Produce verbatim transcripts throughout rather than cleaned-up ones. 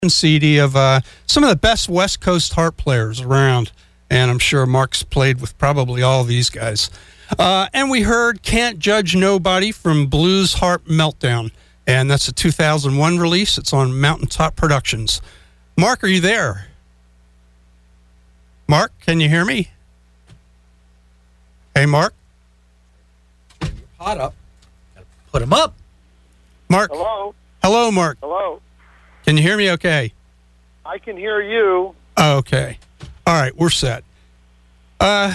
C D of uh, some of the best West Coast harp players around, and I'm sure Mark's played with probably all these guys. Uh, and we heard Can't Judge Nobody from Blues Harp Meltdown, and that's a two thousand one release. It's on Mountaintop Productions. Mark, are you there? Mark, can you hear me? Hey, Mark? Hot up. Gotta put him up. Mark? Hello? Hello, Mark. Hello? Can you hear me okay? I can hear you. Oh, okay. All right, we're set. Uh,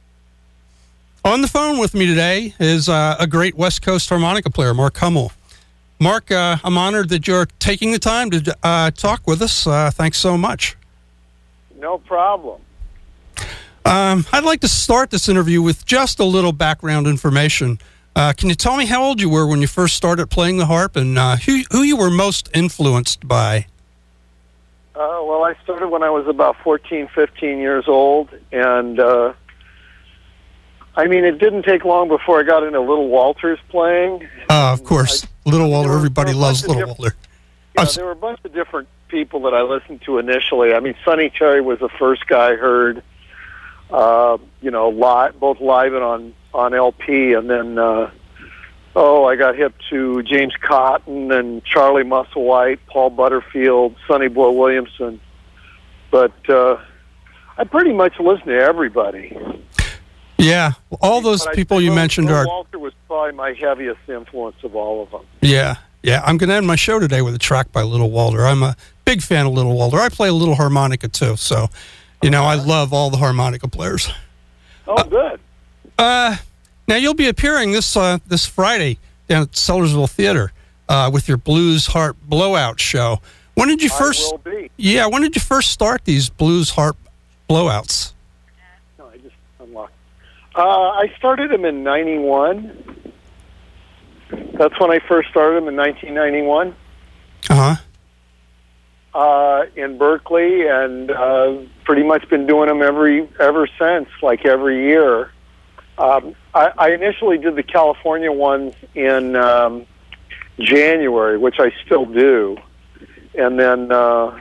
on the phone with me today is uh, a great West Coast harmonica player, Mark Hummel. Mark, uh, I'm honored that you're taking the time to uh, talk with us. Uh, thanks so much. No problem. Um, I'd like to start this interview with just a little background information. Uh, can you tell me how old you were when you first started playing the harp, and uh, who, who you were most influenced by? Uh, well, I started when I was about fourteen, fifteen years old, and uh, I mean, it didn't take long before I got into Little Walters playing. Uh, of course, I, Little Walter, were, everybody loves Little Walter. Yeah, there were a bunch of different people that I listened to initially. I mean, Sonny Terry was the first guy I heard, uh, you know, live, both live and on, on L P, and then, uh, oh, I got hip to James Cotton and Charlie Musselwhite, Paul Butterfield, Sonny Boy Williamson. But uh, I pretty much listened to everybody. Yeah, all those but people you Little, mentioned Little are... Walter was probably my heaviest influence of all of them. Yeah, yeah. I'm going to end my show today with a track by Little Walter. I'm a big fan of Little Walter. I play a little harmonica, too, so, you know, I love all the harmonica players. Oh, uh, good. Uh, now, you'll be appearing this uh, this Friday down at Sellersville Theater uh, with your Blues Harp Blowout show. When did you first... I will be. Yeah, when did you first start these Blues Harp Blowouts? No, I just unlocked. Uh, I started them in ninety-one. That's when I first started them in nineteen ninety-one. Uh-huh. Uh, in Berkeley, and uh, pretty much been doing them every ever since, like every year. Um, I, I initially did the California ones in um, January, which I still do. And then, uh,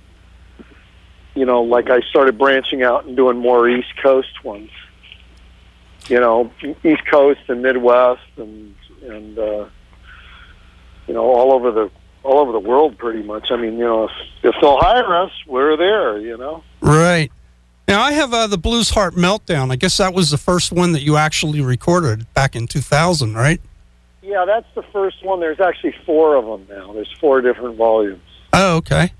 you know, like I started branching out and doing more East Coast ones. You know, East Coast and Midwest, and and uh, you know, all over the all over the world, pretty much. I mean, you know, if, if they'll hire us, we're there. You know, right. Now I have uh, the Blues Harp Meltdown. I guess that was the first one that you actually recorded back in two thousand, right? Yeah, that's the first one. There's actually four of them now. There's four different volumes. Oh, okay.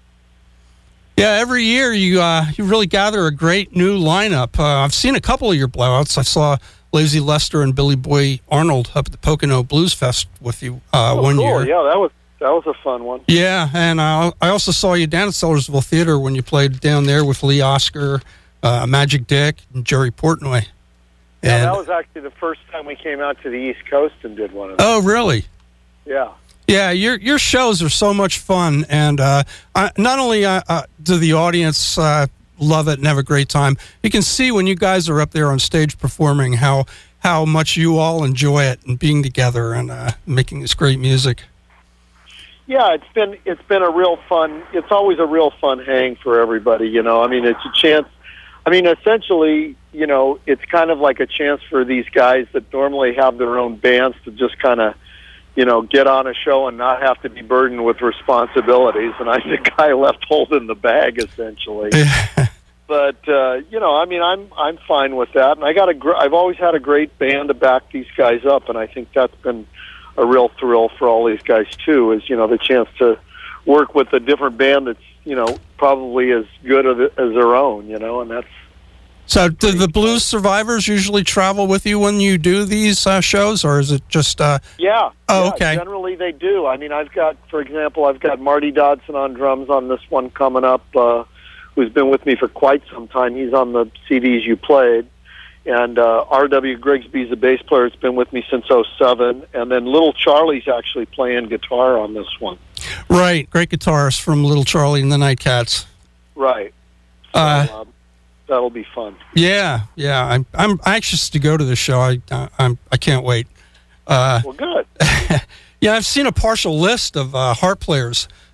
Yeah, every year you uh, you really gather a great new lineup. Uh, I've seen a couple of your blowouts. I saw Lazy Lester and Billy Boy Arnold up at the Pocono Blues Fest with you uh, oh, one cool. year. Yeah, that was that was a fun one. Yeah, and uh, I also saw you down at Sellersville Theater when you played down there with Lee Oscar, uh, Magic Dick, and Jerry Portnoy. Yeah, and, that was actually the first time we came out to the East Coast and did one of them. Oh, really? Yeah. Yeah, your your shows are so much fun, and uh, I, not only uh, uh, do the audience uh, love it and have a great time, you can see when you guys are up there on stage performing how how much you all enjoy it and being together and uh, making this great music. Yeah, it's been it's been a real fun. It's always a real fun hang for everybody. You know, I mean, it's a chance. I mean, essentially, you know, it's kind of like a chance for these guys that normally have their own bands to just kind of, you know, get on a show and not have to be burdened with responsibilities. And I'm the guy left holding the bag, essentially. But uh, you know, I mean, I'm I'm fine with that. And I got a gr- I've always had a great band to back these guys up, and I think that's been a real thrill for all these guys too. Is you know the chance to work with a different band that's you know probably as good as, as their own. You know, and that's. So, do the Blues Survivors usually travel with you when you do these uh, shows, or is it just... Uh... Yeah. Oh, yeah, okay. Generally, they do. I mean, I've got, for example, I've got Marty Dodson on drums on this one coming up, uh, who's been with me for quite some time. He's on the C Ds you played. And uh, R W Grigsby's the bass player. It's been with me since oh seven. And then Little Charlie's actually playing guitar on this one. Right. Great guitarist from Little Charlie and the Nightcats. Right. So, Uh, um, that'll be fun. Yeah, yeah. I'm I'm anxious to go to the show. I uh, I'm I can't wait. Uh, Well, good. yeah, I've seen a partial list of uh, harp players who've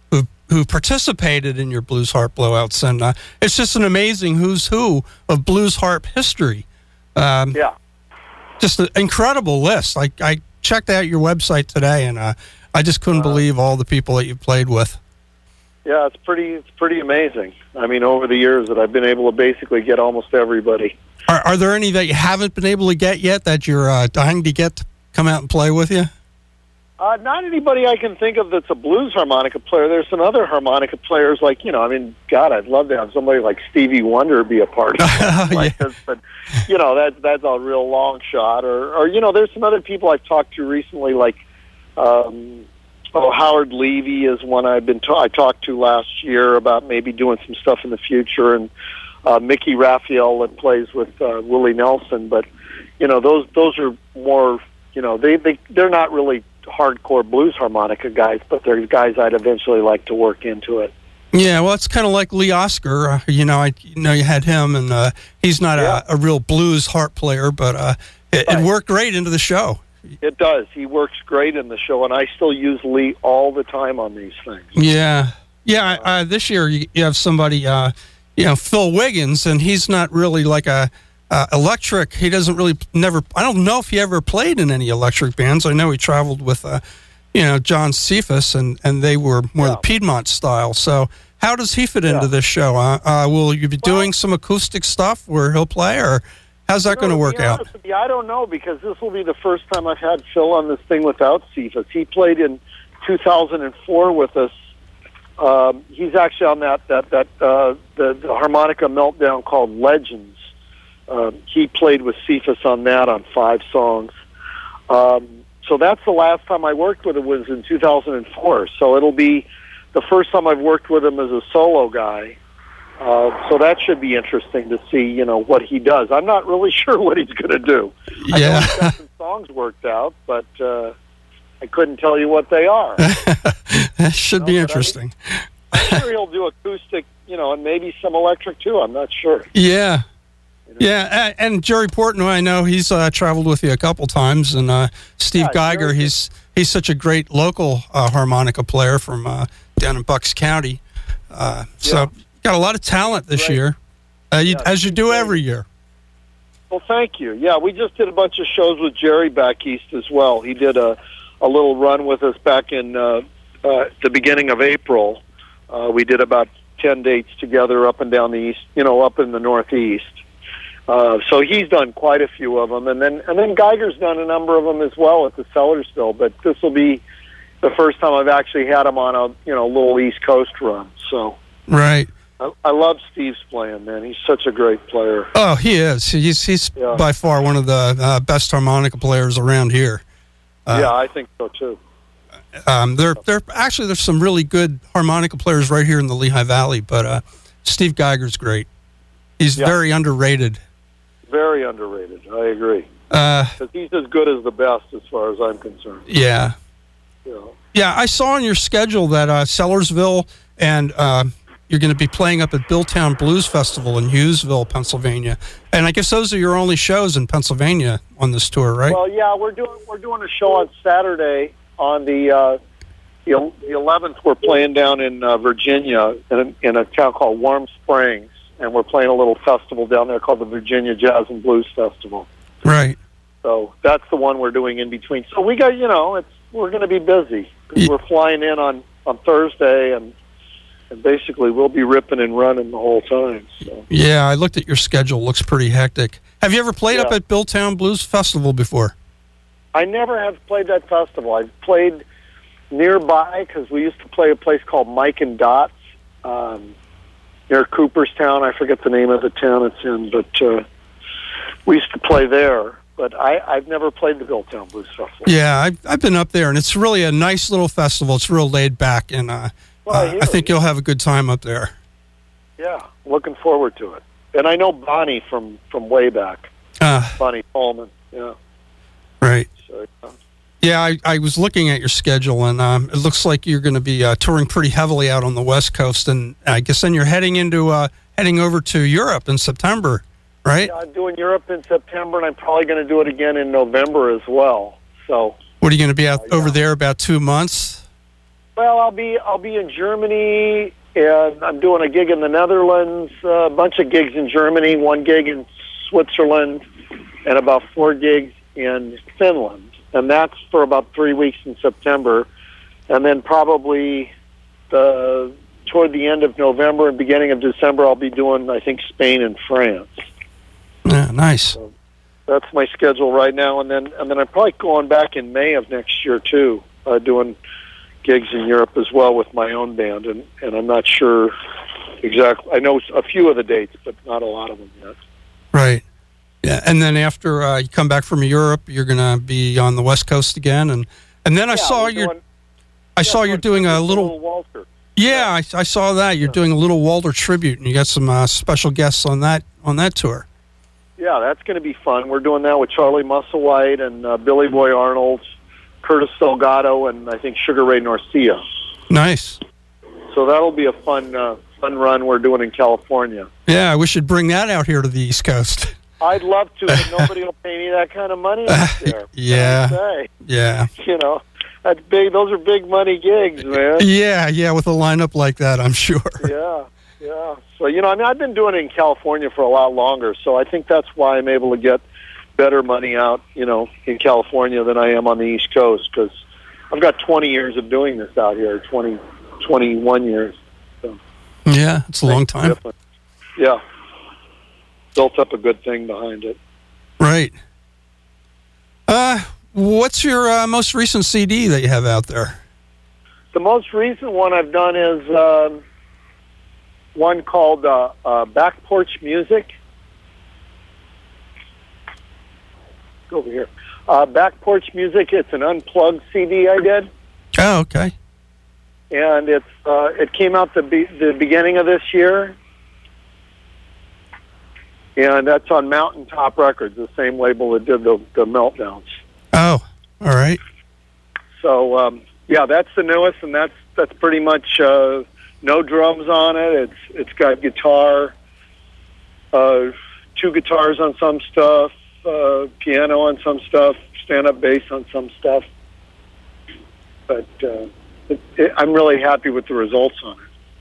who participated in your blues harp blowouts, and uh, it's just an amazing who's who of blues harp history. Um, Yeah. Just an incredible list. I, I checked out your website today, and uh, I just couldn't Uh, believe all the people that you played with. Yeah, it's pretty it's pretty amazing. I mean, over the years that I've been able to basically get almost everybody. Are, are there any that you haven't been able to get yet that you're uh, dying to get to come out and play with you? Uh, not anybody I can think of that's a blues harmonica player. There's some other harmonica players, like, you know, I mean, God, I'd love to have somebody like Stevie Wonder be a part of something like Yeah. this. But, you know, that, that's a real long shot. Or, or, you know, there's some other people I've talked to recently, like, um, oh, Howard Levy is one I've been ta- I talked to last year about maybe doing some stuff in the future. And uh, Mickey Raphael that plays with uh, Willie Nelson. But, you know, those those are more, you know, they, they, they're not really hardcore blues harmonica guys, but they're guys I'd eventually like to work into it. Yeah, well, it's kind of like Lee Oscar. Uh, you know, I you know you had him, and uh, he's not Yeah. a, a real blues harp player, but uh, it, Right. it worked great into the show. It does. He works great in the show, and I still use Lee all the time on these things. Yeah, yeah. Uh, this year you, you have somebody, uh, you know, Phil Wiggins, and he's not really like a uh, electric. He doesn't really never. I don't know if he ever played in any electric bands. I know he traveled with, uh, you know, John Cephas, and and they were more Yeah. the Piedmont style. So how does he fit into Yeah. this show? Uh, uh, will you be Well- doing some acoustic stuff where he'll play, or how's that going to No, work be out? honest with you, I don't know, because this will be the first time I've had Phil on this thing without Cephas. He played in two thousand four with us. Um, he's actually on that that that uh, the, the harmonica meltdown called Legends. Um, he played with Cephas on that on five songs. Um, so that's the last time I worked with him was in two thousand four. So it'll be the first time I've worked with him as a solo guy. Uh, so that should be interesting to see, you know, what he does. I'm not really sure what he's going to do. I know Yeah. he's got some songs worked out, but uh, I couldn't tell you what they are. That should No, be but I- interesting. I'm sure he'll do acoustic, you know, and maybe some electric too. I'm not sure. Yeah. You know? Yeah, a- and Jerry Portnoy, I know he's uh, traveled with you a couple times, and uh, Steve Yeah, Geiger, Jerry- he's he's such a great local uh, harmonica player from uh, down in Bucks County. Uh, so Yeah. got a lot of talent this Great. year, uh, you, Yeah, as you he's do great. every year. Well, thank you. Yeah, we just did a bunch of shows with Jerry back east as well. He did a a little run with us back in uh, uh, the beginning of April. Uh, we did about ten dates together up and down the east, you know, up in the Northeast. Uh, so he's done quite a few of them, and then and then Geiger's done a number of them as well at the Sellersville. But this will be the first time I've actually had him on a you know little East Coast run. So Right. I, I love Steve's playing, man. He's such a great player. Oh, he is. He's he's Yeah. by far one of the uh, best harmonica players around here. Uh, yeah, I think so too. Um, there, there actually there's some really good harmonica players right here in the Lehigh Valley, but uh, Steve Geiger's great. He's Yeah. very underrated. Very underrated. I agree. Uh, Because he's as good as the best, as far as I'm concerned. yeah, You know. yeah. I saw on your schedule that uh, Sellersville and uh, you're going to be playing up at Billtown Blues Festival in Hughesville, Pennsylvania, and I guess those are your only shows in Pennsylvania on this tour, right? Well, yeah, we're doing we're doing a show on Saturday on the uh, the el- the eleventh. We're playing down in uh, Virginia in a, in a town called Warm Springs, and we're playing a little festival down there called the Virginia Jazz and Blues Festival. Right. So that's the one we're doing in between. So we got, you know, it's we're going to be busy. 'Cause Ye- we're flying in on, on Thursday, and and basically we'll be ripping and running the whole time. So Yeah, I looked at your schedule. Looks pretty hectic. Have you ever played up Yeah. at Billtown Blues Festival before? I never have played that festival. I've played nearby because we used to play a place called Mike and Dot's um, near Cooperstown. I forget the name of the town it's in, but uh, we used to play there. But I, I've never played the Billtown Blues Festival. Yeah, I've, I've been up there, and it's really a nice little festival. It's real laid back, and uh, Well, I uh, hear I think you. you'll have a good time up there. Yeah, looking forward to it. And I know Bonnie from, from way back, Uh, Bonnie Coleman. Yeah. right. So, yeah. Yeah, I, I was looking at your schedule, and um, it looks like you're going to be uh, touring pretty heavily out on the West Coast, and I guess then you're heading into uh, heading over to Europe in September, right? Yeah, I'm doing Europe in September, and I'm probably going to do it again in November as well. So, What are you going to be out Uh, over yeah. there about two months? Well, I'll be I'll be in Germany, and I'm doing a gig in the Netherlands, uh, a bunch of gigs in Germany, one gig in Switzerland, and about four gigs in Finland. And that's for about three weeks in September. And then probably the toward the end of November and beginning of December, I'll be doing, I think, Spain and France. Yeah, nice. So that's my schedule right now. And then and then I'm probably going back in May of next year, too, uh, doing gigs in Europe as well with my own band. And, and I'm not sure exactly. I know a few of the dates, but not a lot of them yet. Right. Yeah, and then after uh, you come back from Europe, you're going to be on the West Coast again. And, and then I Yeah, saw we're you... doing- I Yeah, saw you're doing a little, Walter. yeah, I, I saw that. You're doing a little Walter tribute, and you got some uh, special guests on that on that tour. Yeah, that's going to be fun. We're doing that with Charlie Musselwhite and uh, Billy Boy Arnold, Curtis Delgado, and I think Sugar Ray Norcia. Nice. So that'll be a fun uh, fun run we're doing in California. Yeah, we should bring that out here to the East Coast. I'd love to, but nobody will pay me that kind of money out there. Yeah. Say. Yeah. You know, that's big. Those are big money gigs, man. Yeah, yeah, with a lineup like that, I'm sure. Yeah, yeah. So, you know, I mean, I've been doing it in California for a lot longer, so I think that's why I'm able to get better money out, you know, in California than I am on the East Coast, because I've got twenty years of doing this out here, twenty, twenty-one years. So Yeah, it's a long time. different. Yeah. Built up a good thing behind it. Right. Uh, what's your uh, most recent C D that you have out there? The most recent one I've done is um, one called uh, uh, Back Porch Music. Go over here. Uh, Back Porch Music. It's an unplugged C D I did, Oh, okay. and it's uh, it came out the be- the beginning of this year, and that's on Mountaintop Records, the same label that did the the Meltdowns. Oh, all right. So um, yeah, that's the newest, and that's that's pretty much uh, no drums on it. It's it's got guitar, uh, two guitars on some stuff, uh, piano on some stuff, stand-up bass on some stuff. But uh, it, it, I'm really happy with the results on it.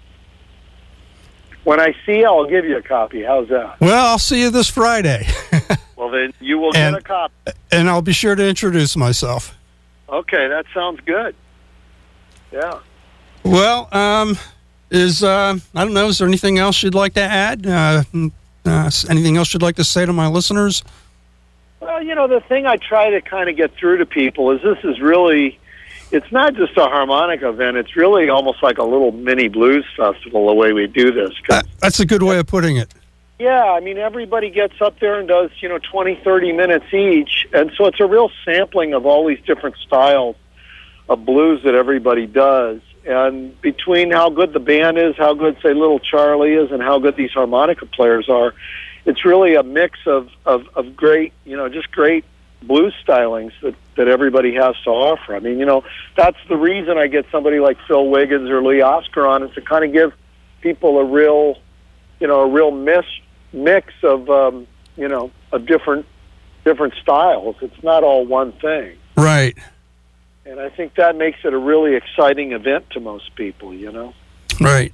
When I see you, I'll give you a copy. How's that? Well, I'll see you this Friday. Well, then you will And- get a copy. And I'll be sure to introduce myself. Okay, that sounds good. Yeah. Well, um, is, uh, I don't know, is there anything else you'd like to add? Uh, uh, anything else you'd like to say to my listeners? Well, you know, the thing I try to kind of get through to people is this is really, it's not just a harmonic event. It's really almost like a little mini blues festival, the way we do this. 'Cause, Uh, that's a good way of putting it. yeah, I mean, everybody gets up there and does, you know, twenty, thirty minutes each. And so it's a real sampling of all these different styles of blues that everybody does. And between how good the band is, how good, say, Little Charlie is, and how good these harmonica players are, it's really a mix of, of, of great, you know, just great blues stylings that, that everybody has to offer. I mean, you know, that's the reason I get somebody like Phil Wiggins or Lee Oscar on, is to kind of give people a real, you know, a real mix, mix of, um, you know, of different different styles. It's not all one thing. Right. And I think that makes it a really exciting event to most people, you know? Right.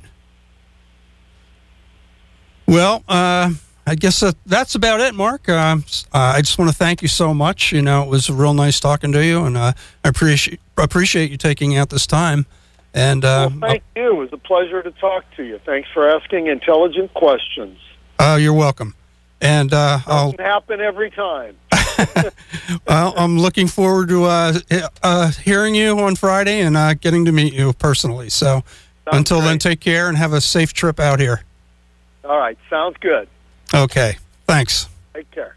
Well, uh, I guess that, that's about it, Mark. Uh, uh, I just want to thank you so much. You know, it was real nice talking to you, and uh, I appreciate appreciate you taking out this time. And uh, Well, thank you. It was a pleasure to talk to you. Thanks for asking intelligent questions. oh, you're welcome. And uh, I'll, Doesn't happen every time. well, I'm looking forward to uh, uh, hearing you on Friday and uh, getting to meet you personally. So Sounds until then, great. take care and have a safe trip out here. All right. Sounds good. Okay. Thanks. Take care.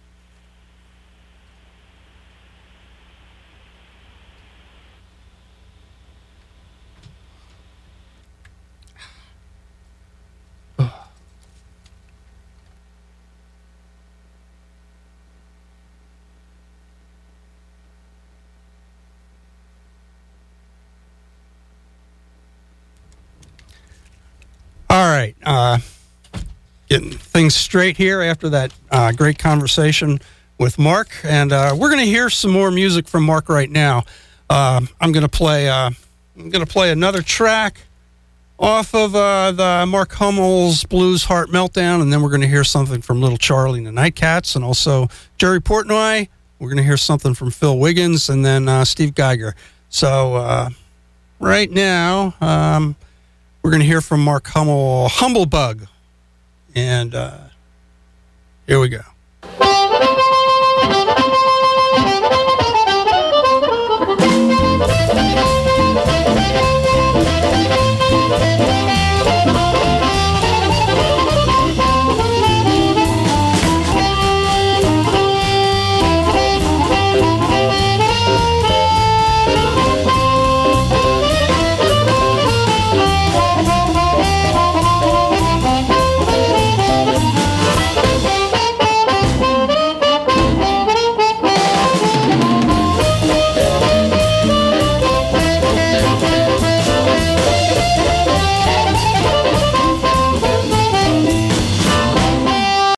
All right. Uh, getting things straight here after that uh, great conversation with Mark. And uh, we're going to hear some more music from Mark right now. Uh, I'm going to play uh, I'm going to play another track off of uh, the Mark Hummel's Blues Heart Meltdown, and then we're going to hear something from Little Charlie and the Nightcats, and also Jerry Portnoy. We're going to hear something from Phil Wiggins, and then uh, Steve Geiger. So uh, right now, um, we're going to hear from Mark Hummel, Humblebug, and uh, here we go.